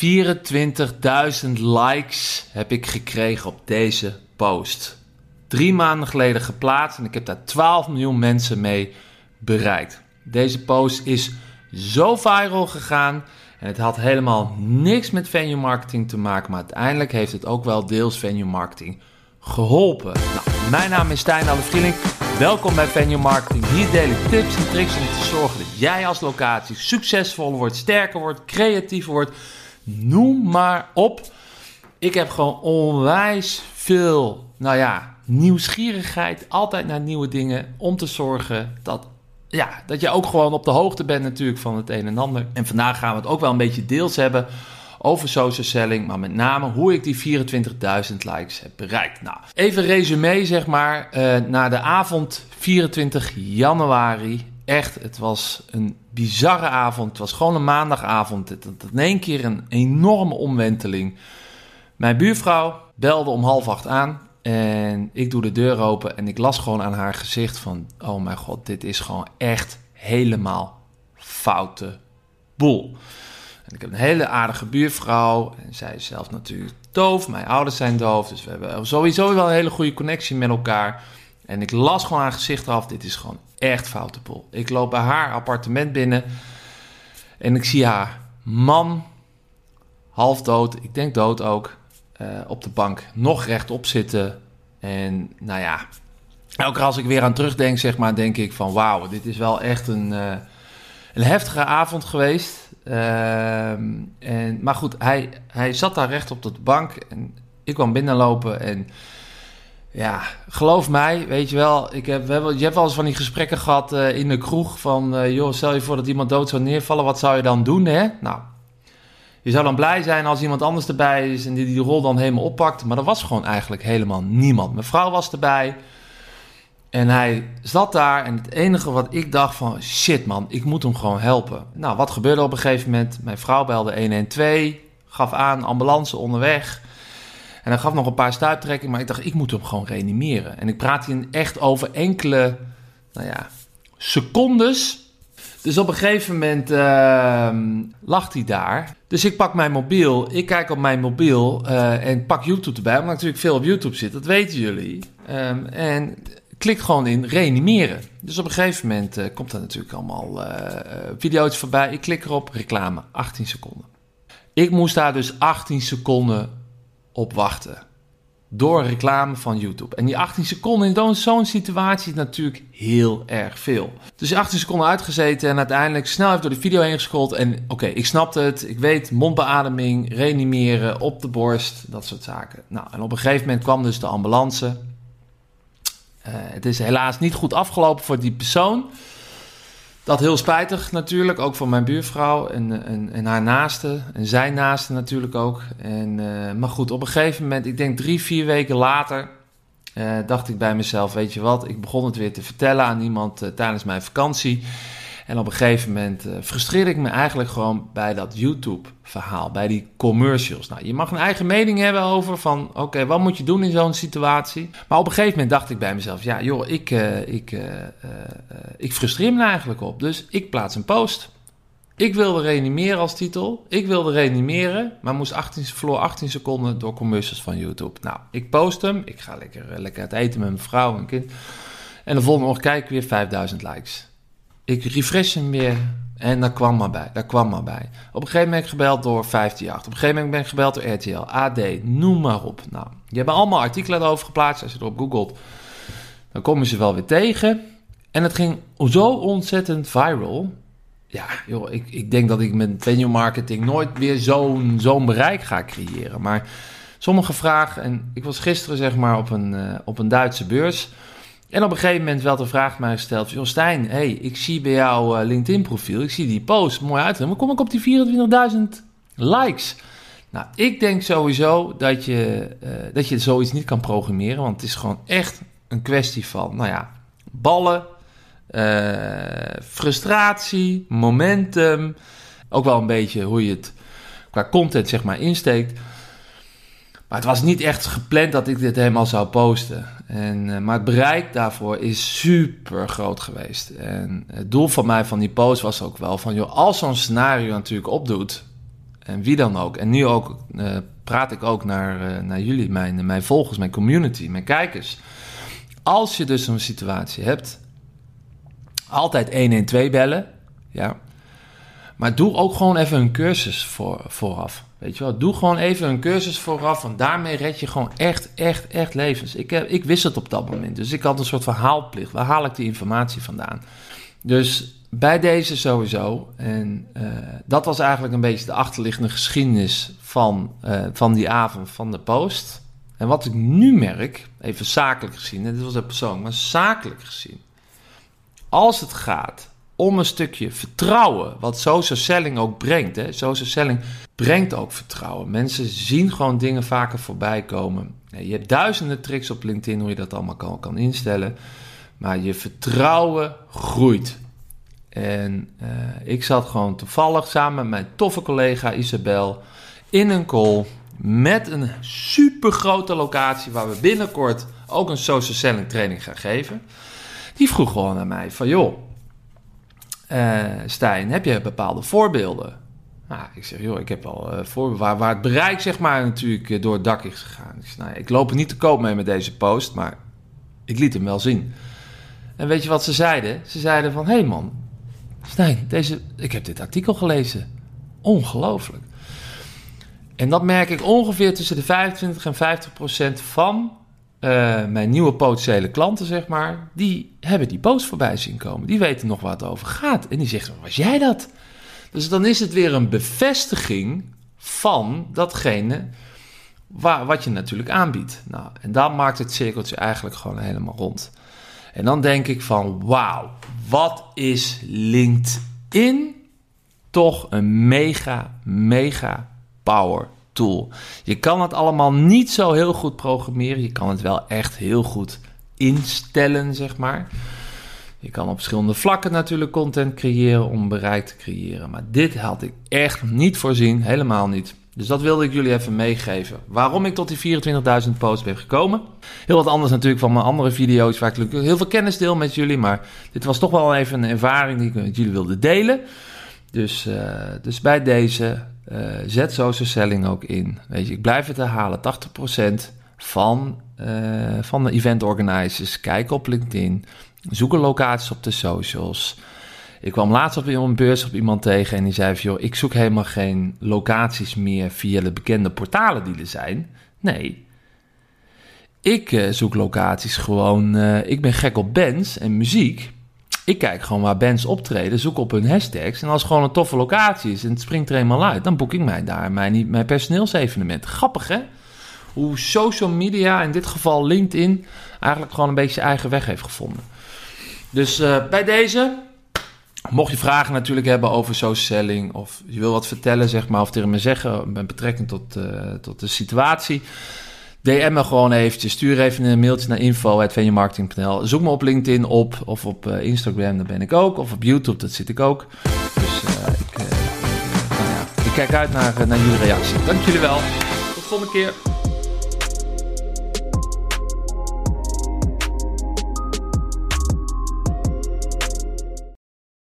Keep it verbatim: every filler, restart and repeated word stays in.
vierentwintigduizend likes heb ik gekregen op deze post. Drie maanden geleden geplaatst en ik heb daar twaalf miljoen mensen mee bereikt. Deze post is zo viral gegaan en het had helemaal niks met venue marketing te maken, maar uiteindelijk heeft het ook wel deels venue marketing geholpen. Nou, mijn naam is Stijn Alle-Vrielink. Welkom bij Venue Marketing. Hier deel ik tips en tricks om te zorgen dat jij als locatie succesvoller wordt, sterker wordt, creatiever wordt. Noem maar op. Ik heb gewoon onwijs veel, nou ja, nieuwsgierigheid. Altijd naar nieuwe dingen om te zorgen dat, ja, dat je ook gewoon op de hoogte bent natuurlijk van het een en ander. En vandaag gaan we het ook wel een beetje deels hebben over social selling, maar met name hoe ik die vierentwintigduizend likes heb bereikt. Nou, even resume zeg maar, uh, na de avond vierentwintig januari. Echt, het was een bizarre avond. Het was gewoon een maandagavond. Het had in één keer een enorme omwenteling. Mijn buurvrouw belde om half acht aan en ik doe de deur open en ik las gewoon aan haar gezicht van, oh mijn god, dit is gewoon echt helemaal foute boel. En ik heb een hele aardige buurvrouw en zij is zelf natuurlijk doof. Mijn ouders zijn doof, dus we hebben sowieso wel een hele goede connectie met elkaar. En ik las gewoon haar gezicht af, dit is gewoon echt foute boel. Ik loop bij haar appartement binnen en ik zie haar man, half dood, ik denk dood ook, uh, op de bank, nog rechtop zitten. En nou ja, elke keer als ik weer aan terugdenk, zeg maar, denk ik van wauw, dit is wel echt een, uh, een heftige avond geweest. Uh, en, maar goed, hij, hij zat daar recht op de bank en ik kwam binnenlopen en ja, geloof mij, weet je wel, ik heb, we hebben, je hebt wel eens van die gesprekken gehad uh, in de kroeg van, uh, joh, stel je voor dat iemand dood zou neervallen, wat zou je dan doen, hè? Nou, je zou dan blij zijn als iemand anders erbij is en die die rol dan helemaal oppakt, maar er was gewoon eigenlijk helemaal niemand. Mijn vrouw was erbij en hij zat daar en het enige wat ik dacht van, shit man, ik moet hem gewoon helpen. Nou, wat gebeurde op een gegeven moment? Mijn vrouw belde honderdtwaalf, gaf aan, ambulance onderweg. En hij gaf nog een paar stuiptrekkingen, maar ik dacht, ik moet hem gewoon reanimeren. En ik praat hier echt over enkele, nou ja, secondes. Dus op een gegeven moment uh, lag hij daar. Dus ik pak mijn mobiel, ik kijk op mijn mobiel uh, en pak YouTube erbij. Omdat ik natuurlijk veel op YouTube zit, dat weten jullie. Um, en klik gewoon in reanimeren. Dus op een gegeven moment uh, komt er natuurlijk allemaal uh, video's voorbij. Ik klik erop, reclame, achttien seconden. Ik moest daar dus achttien seconden op wachten. Door reclame van YouTube. En die achttien seconden in zo'n situatie is natuurlijk heel erg veel. Dus achttien seconden uitgezeten en uiteindelijk snel even door de video heen gescrolld. En oké, okay, ik snapte het. Ik weet, mondbeademing, reanimeren, op de borst, dat soort zaken. Nou, en op een gegeven moment kwam dus de ambulance. Uh, het is helaas niet goed afgelopen voor die persoon. Dat heel spijtig natuurlijk, ook voor mijn buurvrouw en, en, en haar naaste. En zijn naaste natuurlijk ook. En, uh, maar goed, op een gegeven moment, ik denk drie, vier weken later, uh, dacht ik bij mezelf, weet je wat, ik begon het weer te vertellen aan iemand uh, tijdens mijn vakantie. En op een gegeven moment uh, frustreerde ik me eigenlijk gewoon bij dat YouTube-verhaal, bij die commercials. Nou, je mag een eigen mening hebben over van, oké, okay, wat moet je doen in zo'n situatie? Maar op een gegeven moment dacht ik bij mezelf, ja joh, ik, uh, ik, uh, uh, uh, ik frustreer me eigenlijk op. Dus ik plaats een post. Ik wilde reanimeren als titel. Ik wilde reanimeren, maar moest achttien, verloor achttien seconden door commercials van YouTube. Nou, ik post hem. Ik ga lekker, uh, lekker uit eten met mijn vrouw en kind. En de volgende ochtend kijk ik weer vijfduizend likes. Ik refresh hem weer en daar kwam maar bij, daar kwam maar bij. Op een gegeven moment ben ik gebeld door vijftienacht. Op een gegeven moment ben ik gebeld door R T L, A D, noem maar op. Nou, die hebben allemaal artikelen erover geplaatst. Als je erop googelt, dan kom je ze wel weer tegen. En het ging zo ontzettend viral. Ja, joh, ik, ik denk dat ik met venue marketing nooit weer zo'n, zo'n bereik ga creëren. Maar sommige vragen, en ik was gisteren zeg maar op een, uh, op een Duitse beurs. En op een gegeven moment werd de vraag mij gesteld, joh Stijn, hey, ik zie bij jouw uh, LinkedIn profiel, ik zie die post, mooi uit, maar kom ik op die vierentwintigduizend likes? Nou, ik denk sowieso dat je, uh, dat je zoiets niet kan programmeren, want het is gewoon echt een kwestie van, nou ja, ballen, uh, frustratie, momentum, ook wel een beetje hoe je het qua content zeg maar insteekt. Maar het was niet echt gepland dat ik dit helemaal zou posten. En, uh, maar het bereik daarvoor is super groot geweest. En het doel van mij van die post was ook wel van, joh, als zo'n scenario natuurlijk opdoet, en wie dan ook. En nu ook uh, praat ik ook naar, uh, naar jullie, mijn, mijn volgers, mijn community, mijn kijkers. Als je dus zo'n situatie hebt, altijd honderdtwaalf bellen. Ja. Maar doe ook gewoon even een cursus voor, vooraf. Weet je wel, doe gewoon even een cursus vooraf, want daarmee red je gewoon echt, echt, echt levens. Ik, heb, ik wist het op dat moment, dus ik had een soort verhaalplicht. Waar haal ik die informatie vandaan? Dus bij deze sowieso. En uh, dat was eigenlijk een beetje de achterliggende geschiedenis van, uh, van die avond van de post. En wat ik nu merk, even zakelijk gezien, en dit was een persoon, maar zakelijk gezien. Als het gaat om een stukje vertrouwen, wat social selling ook brengt. Hè? Social selling brengt ook vertrouwen. Mensen zien gewoon dingen vaker voorbij komen. Je hebt duizenden tricks op LinkedIn hoe je dat allemaal kan, kan instellen. Maar je vertrouwen groeit. En uh, ik zat gewoon toevallig samen met mijn toffe collega Isabel in een call met een super grote locatie waar we binnenkort ook een social selling training gaan geven. Die vroeg gewoon aan mij van joh, uh, Stijn, heb je bepaalde voorbeelden? Nou, ik zeg joh, ik heb al uh, voorbeelden waar, waar het bereik zeg maar natuurlijk uh, door het dak is gegaan. Ik zeg, nou, ik loop er niet te koop mee met deze post, maar ik liet hem wel zien. En weet je wat ze zeiden? Ze zeiden van, hé hey man, Stijn, deze, ik heb dit artikel gelezen. Ongelooflijk. En dat merk ik ongeveer tussen de vijfentwintig en vijftig procent van uh, mijn nieuwe potentiële klanten, zeg maar. Die hebben die post voorbij zien komen. Die weten nog waar het over gaat. En die zeggen, was jij dat? Dus dan is het weer een bevestiging van datgene waar, wat je natuurlijk aanbiedt. Nou, en dan maakt het cirkeltje eigenlijk gewoon helemaal rond. En dan denk ik van, wauw, wat is LinkedIn toch een mega, mega power tool. Je kan het allemaal niet zo heel goed programmeren. Je kan het wel echt heel goed instellen, zeg maar. Je kan op verschillende vlakken natuurlijk content creëren om bereik te creëren. Maar dit had ik echt niet voorzien, helemaal niet. Dus dat wilde ik jullie even meegeven. Waarom ik tot die vierentwintigduizend posts ben gekomen. Heel wat anders natuurlijk van mijn andere video's waar ik heel veel kennis deel met jullie. Maar dit was toch wel even een ervaring die ik met jullie wilde delen. Dus, uh, dus bij deze uh, zet social selling ook in. Weet je, ik blijf het herhalen. tachtig procent van, uh, van de event organizers kijken op LinkedIn. Zoeken locaties op de socials. Ik kwam laatst op een beurs op iemand tegen en die zei van, joh, ik zoek helemaal geen locaties meer via de bekende portalen die er zijn. Nee, ik uh, zoek locaties gewoon, uh, ik ben gek op bands en muziek. Ik kijk gewoon waar bands optreden, zoek op hun hashtags. En als het gewoon een toffe locatie is en het springt er eenmaal uit, dan boek ik mij daar mijn, mijn personeelsevenement. Grappig hè? Hoe social media, in dit geval LinkedIn, eigenlijk gewoon een beetje zijn eigen weg heeft gevonden. Dus uh, bij deze, mocht je vragen natuurlijk hebben over social selling of je wil wat vertellen, zeg maar, of tegen me zeggen met betrekking tot, uh, tot de situatie, D M me gewoon eventjes, stuur even een mailtje naar info at venjomarketing punt n l. Zoek me op LinkedIn op of op uh, Instagram, daar ben ik ook, of op YouTube, dat zit ik ook. Dus uh, ik, uh, uh, nou ja, ik kijk uit naar, uh, naar jullie reactie. Dank jullie wel. Tot de volgende keer.